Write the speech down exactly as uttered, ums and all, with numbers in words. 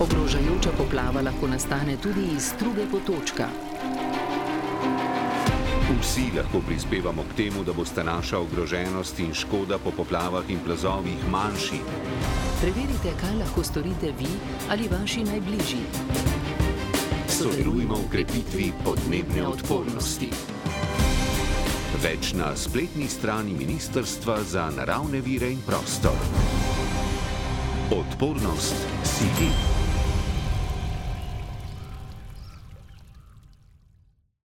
Ogrožajoča poplava lahko nastane tudi iz struge potočka. Vsi lahko prispevamo k temu, da bosta naša ogroženost in škoda po poplavah in plazovih manjši. Preverite, kaj lahko storite vi ali vaši najbližji. Sodelujmo v krepitvi podnebne odpornosti. Več na spletni strani Ministrstva za naravne vire in prostor. Odpornost si vi.